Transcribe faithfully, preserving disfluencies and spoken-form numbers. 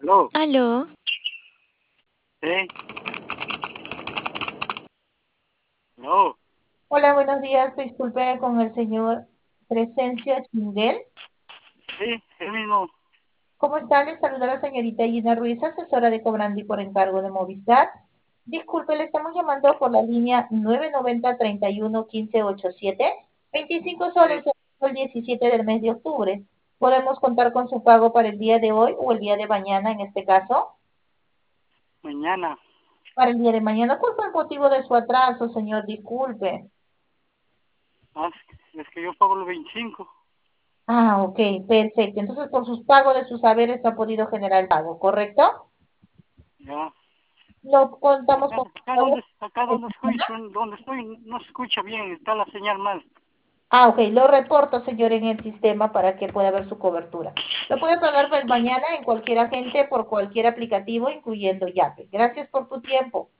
Aló, Aló, ¿sí? No, Hola, buenos días. Disculpe con el señor Crescencio Chinguel. sí, el mismo. ¿Cómo está? Le saluda la señorita Gina Ruiz, asesora de Cobrandi por encargo de Movistar. Disculpe, le estamos llamando por la línea nueve nueve cero, tres uno, uno cinco ocho siete. veinticinco Sí, soles el diecisiete del mes de octubre. ¿Podemos contar con su pago para el día de hoy o el día de mañana en este caso? mañana. Para el día de mañana. ¿Cuál fue el motivo de su atraso, señor? Disculpe. Ah, es que yo pago los veinticinco. Ah, ok, perfecto. Entonces, por sus pagos de sus saberes ha podido generar el pago, ¿correcto? Ya. No contamos Acá, con acá pago donde, acá donde estoy, son- donde estoy, no se escucha bien, está la señal mal. Ah, ok, lo reporto, señor, en el sistema para que pueda ver su cobertura. Lo puede pagar pues, mañana en cualquier agente por cualquier aplicativo, incluyendo Yape. Gracias por tu tiempo.